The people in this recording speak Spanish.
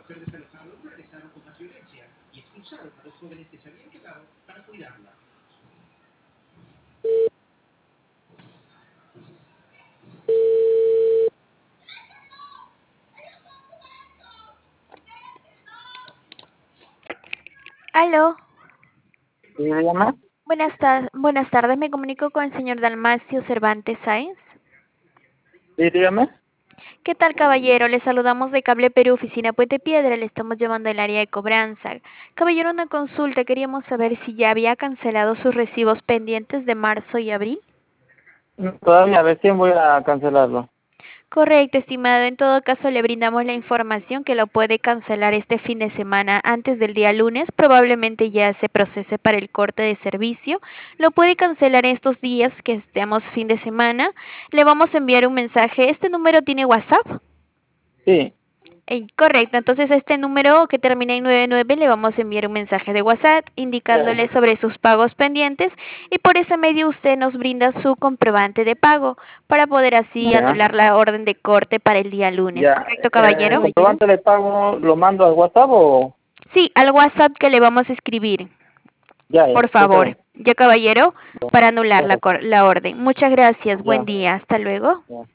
Aló, ¿Sí, dígame? buenas tardes, me comunico con el señor Dalmacio Cervantes Sáenz. Sí, dígame. ¿Qué tal, caballero? Le saludamos de Cable Perú, oficina Puente Piedra, le estamos llevando al área de cobranza. Caballero, una consulta, queríamos saber si ya había cancelado sus recibos pendientes de marzo y abril. Todavía recién voy a cancelarlo. Correcto, estimado. En todo caso, le brindamos la información que lo puede cancelar este fin de semana antes del día lunes. Probablemente ya se procese para el corte de servicio. Lo puede cancelar estos días que estemos fin de semana. Le vamos a enviar un mensaje. ¿Este número tiene WhatsApp? Sí, Correcto, entonces a este número que termina en 99 le vamos a enviar un mensaje de WhatsApp ya, indicándole sobre sus pagos pendientes y por ese medio usted nos brinda su comprobante de pago para poder así ya, anular la orden de corte para el día lunes. ya. ¿Correcto, ¿El caballero? comprobante de pago lo mando al WhatsApp o...? Sí, al WhatsApp que le vamos a escribir, Ya, ya, por está favor. bien. Ya, caballero, para anular Ya, la orden. Muchas gracias, buen ya, día, hasta luego. ya.